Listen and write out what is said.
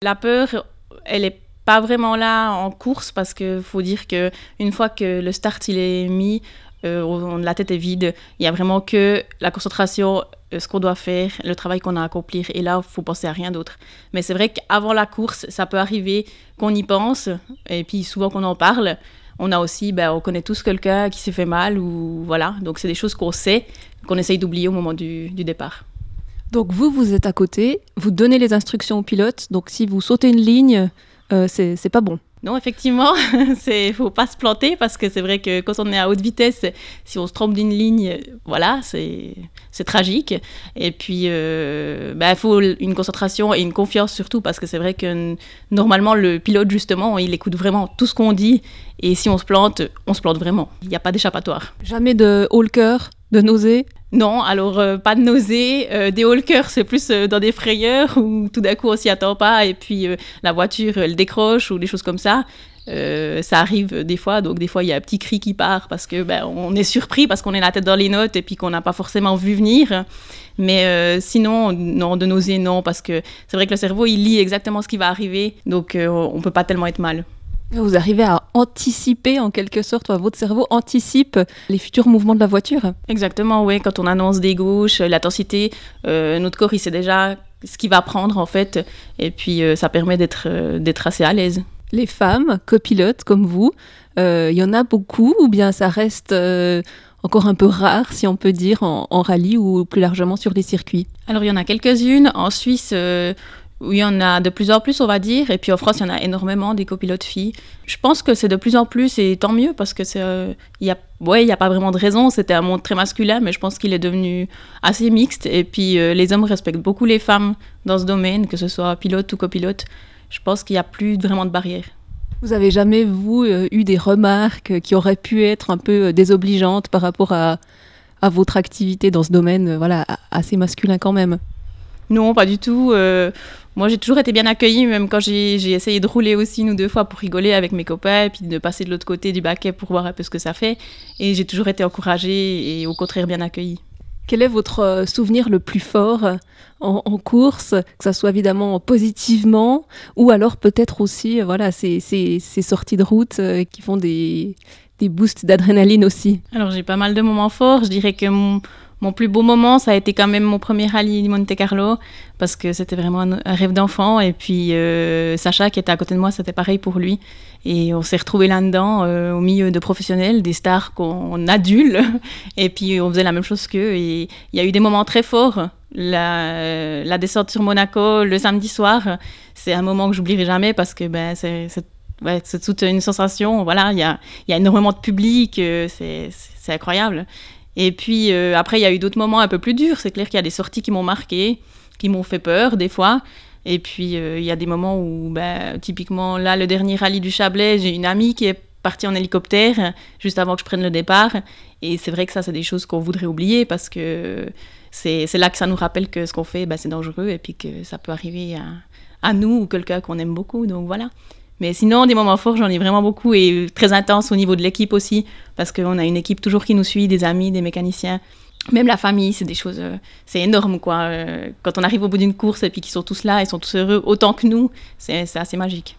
La peur, elle est pas vraiment là en course parce qu'il faut dire qu'une fois que le start il est mis, la tête est vide. Il y a vraiment que la concentration, ce qu'on doit faire, le travail qu'on a à accomplir. Et là, il faut penser à rien d'autre. Mais c'est vrai qu'avant la course, ça peut arriver qu'on y pense et puis souvent qu'on en parle. On a aussi, on connaît tous quelqu'un qui s'est fait mal ou voilà. Donc c'est des choses qu'on sait, qu'on essaye d'oublier au moment du départ. Donc vous êtes à côté, vous donnez les instructions au pilote, donc si vous sautez une ligne, c'est pas bon. Non, effectivement, il faut pas se planter parce que c'est vrai que quand on est à haute vitesse, si on se trompe d'une ligne, voilà, c'est tragique. Et puis, il faut une concentration et une confiance surtout parce que c'est vrai que normalement, le pilote, justement, il écoute vraiment tout ce qu'on dit. Et si on se plante vraiment. Il n'y a pas d'échappatoire. Jamais de haut le cœur, de nausée? Non, alors pas de nausée. Des hauts le cœur, c'est plus dans des frayeurs où tout d'un coup on s'y attend pas et puis la voiture elle décroche ou des choses comme ça. Ça arrive des fois, donc des fois il y a un petit cri qui part parce que on est surpris parce qu'on est la tête dans les notes et puis qu'on n'a pas forcément vu venir. Mais sinon, non, de nausée, non, parce que c'est vrai que le cerveau il lit exactement ce qui va arriver, donc on peut pas tellement être mal. Vous arrivez à anticiper en quelque sorte, votre cerveau anticipe les futurs mouvements de la voiture? Exactement, oui. Quand on annonce des gauches, l'intensité, notre corps il sait déjà ce qu'il va prendre en fait, et puis ça permet d'être assez à l'aise. Les femmes copilotes comme vous, il y en a beaucoup ou bien ça reste encore un peu rare, si on peut dire, en rallye ou plus largement sur les circuits? Alors il y en a quelques-unes. En Suisse, où il y en a de plus en plus, on va dire. Et puis en France, il y en a énormément des copilotes filles. Je pense que c'est de plus en plus et tant mieux parce que il y a pas vraiment de raison. C'était un monde très masculin, mais je pense qu'il est devenu assez mixte. Et puis les hommes respectent beaucoup les femmes dans ce domaine, que ce soit pilote ou copilote. Je pense qu'il n'y a plus vraiment de barrière. Vous avez jamais, vous, eu des remarques qui auraient pu être un peu désobligeantes par rapport à votre activité dans ce domaine, assez masculin quand même? Non, pas du tout. Moi, j'ai toujours été bien accueillie, même quand j'ai essayé de rouler aussi une ou deux fois pour rigoler avec mes copains et puis de passer de l'autre côté du baquet pour voir un peu ce que ça fait. Et j'ai toujours été encouragée et au contraire bien accueillie. Quel est votre souvenir le plus fort en course, que ça soit évidemment positivement ou alors peut-être aussi ces sorties de route qui font des boosts d'adrénaline aussi? Alors, j'ai pas mal de moments forts. Je dirais que mon plus beau moment, ça a été quand même mon premier rallye Monte Carlo, parce que c'était vraiment un rêve d'enfant. Et puis Sacha, qui était à côté de moi, c'était pareil pour lui. Et on s'est retrouvés là-dedans, au milieu de professionnels, des stars qu'on adule. Et puis on faisait la même chose qu'eux. Et il y a eu des moments très forts. La descente sur Monaco, le samedi soir, c'est un moment que j'oublierai jamais, parce que c'est toute une sensation. Voilà, il y a énormément de public, c'est incroyable. Et puis après, il y a eu d'autres moments un peu plus durs. C'est clair qu'il y a des sorties qui m'ont marqué, qui m'ont fait peur des fois. Et puis il y a des moments où, typiquement, là, le dernier rallye du Chablais, j'ai une amie qui est partie en hélicoptère juste avant que je prenne le départ. Et c'est vrai que ça, c'est des choses qu'on voudrait oublier parce que c'est là que ça nous rappelle que ce qu'on fait, c'est dangereux et puis que ça peut arriver à nous ou quelqu'un qu'on aime beaucoup. Donc voilà. Mais sinon, des moments forts, j'en ai vraiment beaucoup et très intenses au niveau de l'équipe aussi, parce qu'on a une équipe toujours qui nous suit, des amis, des mécaniciens, même la famille, c'est des choses, c'est énorme quoi. Quand on arrive au bout d'une course et puis qu'ils sont tous là, ils sont tous heureux autant que nous, c'est assez magique.